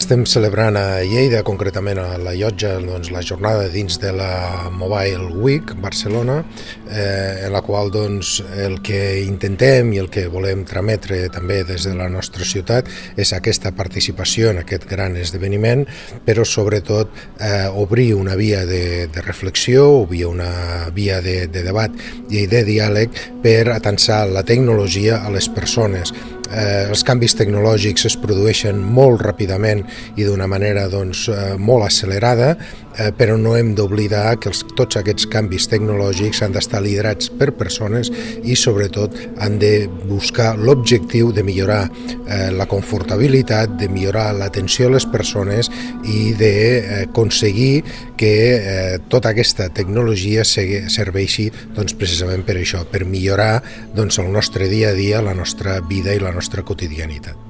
Estem celebrant a Lleida, concretament a la Llotja, doncs, la jornada dins de la Mobile Week Barcelona, en la qual doncs, el que intentem i el que volem trametre també des de la nostra ciutat és aquesta participació en aquest gran esdeveniment, però sobretot obrir una via de reflexió, obrir una via de debat i de diàleg per atansar la tecnologia a les persones. Els canvis tecnològics es produeixen molt ràpidament i d'una manera molt accelerada, però no hem d'oblidar que tots aquests canvis tecnològics han d'estar liderats per persones i sobretot han de buscar l'objectiu de millorar la confortabilitat, de millorar l'atenció a les persones i d'aconseguir que tota aquesta tecnologia serveixi precisament per això, per millorar el nostre dia a dia, la nostra vida i la nostra quotidianitat.